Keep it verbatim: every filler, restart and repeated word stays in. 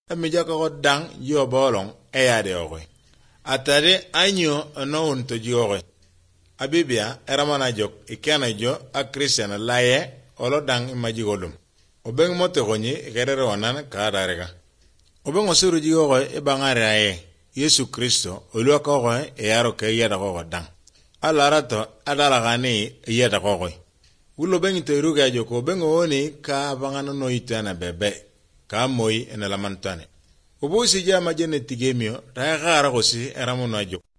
amija ko dang yo bolong e ya de ogo atare anyo no unto jigo abibia eramana jok ikana jo a Christian laye olo dang imajigolum obeng mote gonyi gerere onan ka darega obeng osuru jigo e bangare aye Yesu Kristo oluwa ko go e yaro ke yada go dang alarato adala gani yada go ulo beng teru ga joko beng oni ka bangano no itana bebe ka moy en la mantane obusi jama jene tigemio ta gara gosi eramono ajo